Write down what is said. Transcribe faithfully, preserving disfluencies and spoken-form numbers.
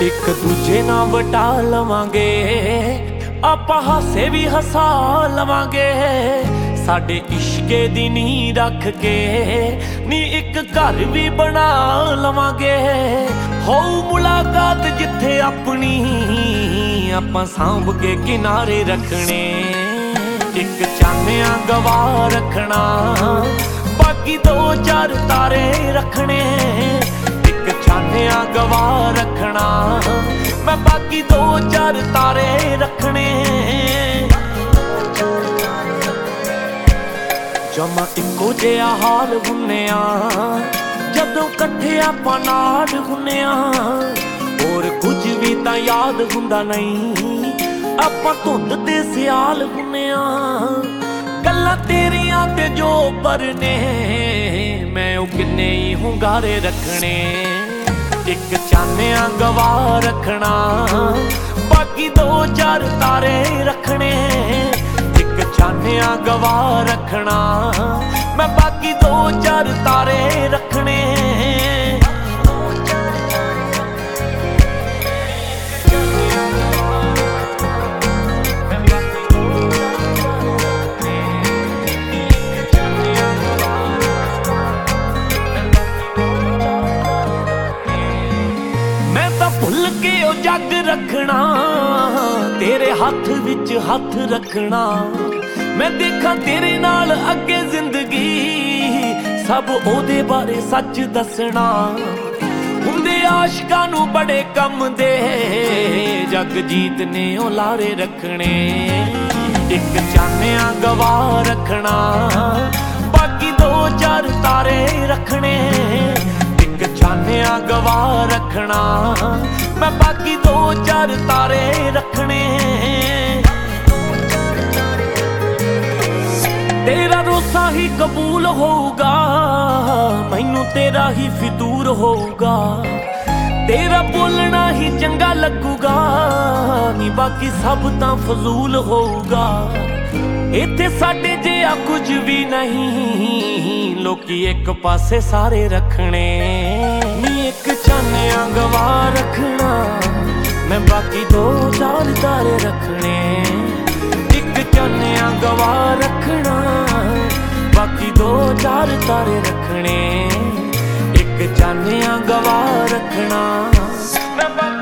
एक दूजे ना वटा लवांगे, आपां हासे भी हसा लवांगे। साडे इश्के दी नीं रख के नी एक घर भी बना लवांगे। हो मुलाकात जिथे अपनी आपां सांभ के किनारे रखने। एक चान्निया गवा रखना, बाकी दो चार तारे रखने। एक चान्निया गवा रखना, मैं बाकी दो चार तारे रखने। जमा इको जिहा हाल हुन्ने आ जदों कट्ठे आपां नाल हुन्ने आ। होर कुछ भी तां याद हुंदा नहीं, आपां धुंद ते सियाल हुन्ने आ। गल्लां तेरियां ते जो परने, मैं ओ किन्ने ही हुंगारे रखने। एक चान्निया गवा रखना, बाकी दो चार तारे रखने। एक चान्निया गवा रखना, मैं बाकी दो चार तारे रखने। भुल के ओ जग रखना, तेरे हाथ विच हाथ रखना। मैं देखा तेरे नाल अगे जिंदगी, सब ओदे बारे सच दसना। हुंदे आशिकां नूं बड़े कम दे, जगजीत ने ओ लारे रखने। एक चान्निया गवा रखना, बाकी दो चार तारे रखने। चान्निया गवा रखना, मैं बाकी दो चार तारे रखने। तेरा रोसा ही कबूल होगा, मैनू तेरा ही फितूर होगा। तेरा बोलना ही चंगा लगूगा, नी बाकी सब तां फजूल होगा। इत्थे साडे जिहा कुछ भी नहीं, लोकी एक पासे सारे रखने। नी एक चान्निया गवा रखना, मैं बाकी दो चार तारे रखने। एक चान्निया गवा रखना, बाकी दो चार तारे रखने। एक चान्निया गवा रखना, मैं